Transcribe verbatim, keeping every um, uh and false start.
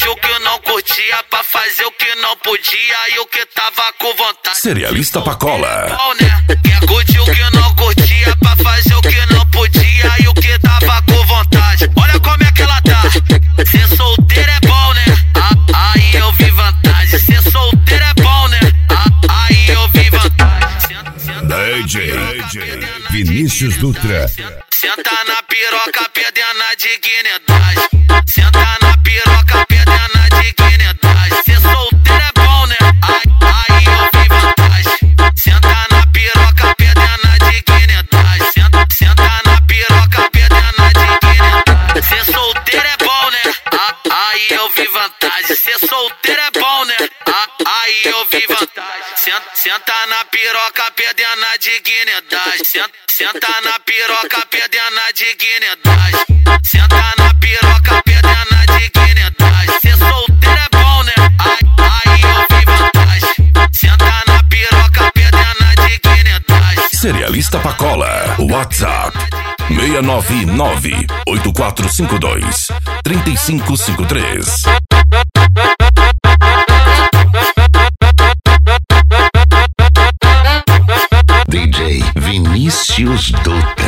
curtir o que não curtia, pra fazer o que não podia e o que tava com vontade. Cerealista Pacola. Quer curtir o que não curtia, pra fazer o que não podia e o que tava com vontade. Olha como é que ela tá. Ser solteiro é bom, né? Ah, aí eu vi vantagem. Ser solteiro é bom, né? Ah, aí eu vi vantagem. D J Vinícius Dutra. Senta na piroca, perdendo a dignidade. Senta na piroca, perdendo a dignidade. Ser solteiro é bom, né? Aí eu vi vantagem. Senta na piroca, perdendo a dignidade. Senta, senta na piroca, perdendo a dignidade. Ser solteiro é bom, né? Aí eu vi vantagem. Ser solteiro é bom, né? Aí eu vi vantagem. Senta, senta na piroca, perdendo a dignidade. Senta, senta na piroca, perdendo a dignidade. Senta na piroca, perdendo a dignidade. Ser solteiro é bom, né? Aí eu vi vantagem. Senta na piroca, perdendo a dignidade. Cerealista Pacola. WhatsApp seis nove nove, oito quatro cinco dois, três cinco cinco três. D J Vinícius Dutra.